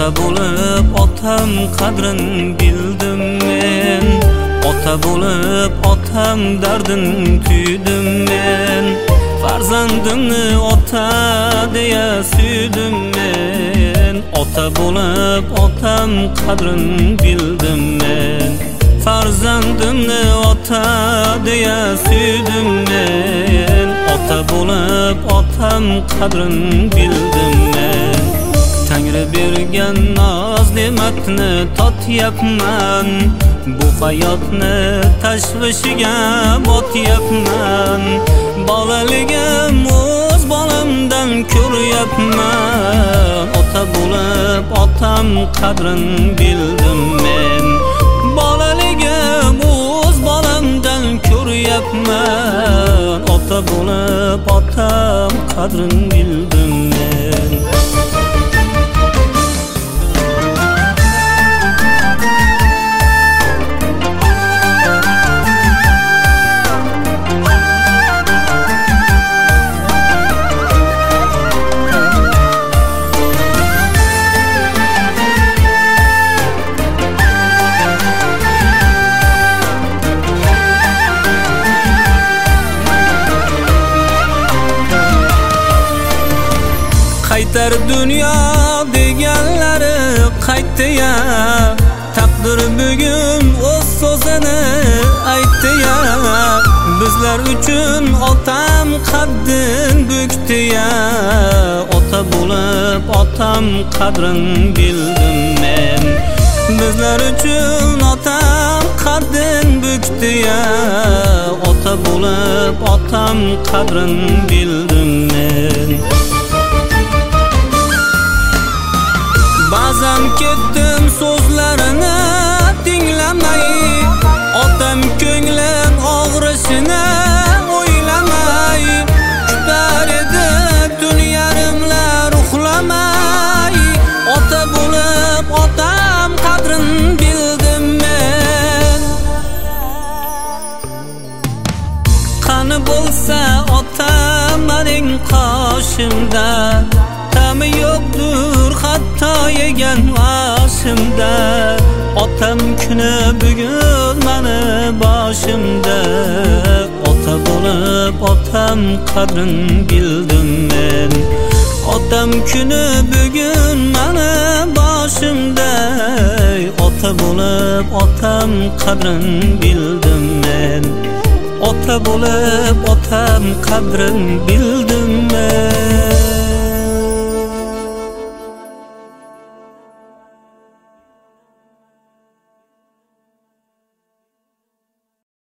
bo'lib otam qadrin bildim men. Ota bo'lib otam dardin tuydim men. Farzandimni ota deya suydim men. Ota bo'lib otam qadrin bildim men. Farzandimni ota deya suydim men. Ota bo'lib otam qadrin bildim men. Tangri bergan noz ne'matni totyapman. Bu hayotni tashvishiga botyapman. Bolaligim o'z bolamdan ko'ryapman. Ota bo'lib otam qadrin bildim men. Bolaligim o'z bolamdan ko'ryapman. Ota bo'lib otam qadrin bildim men. Qaytar dunyo deganlari qaytdi-ya. Taqdir bugun o'z so'zini aytdi-ya. Bizlar uchun otam qaddin bukdi-ya. Ota bo'lib otam qadrin bildim men. Bizlar uchun otam qaddin bukdi-ya. Ota bo'lib otam qadrin bildim men. Ba'zan ketdim so'zlarini tinglamay. Otam ko'nglim og'rishini o'ylamay. Kutar edi tun yarimlar uxlamay. Ota bo'lib otam qadrin bildim men. Qani bo'lsa otam mening qoshimda. Tami yo'qdur hatto yegan oshimda. Otam kuni bugun mani boshimda. Ota bo'lib otam qadrin bildim men. Otam kuni bugun mani boshimda. Ota bo'lib otam qadrin bildim men. Ota bo'lib otam qadrin bildim men.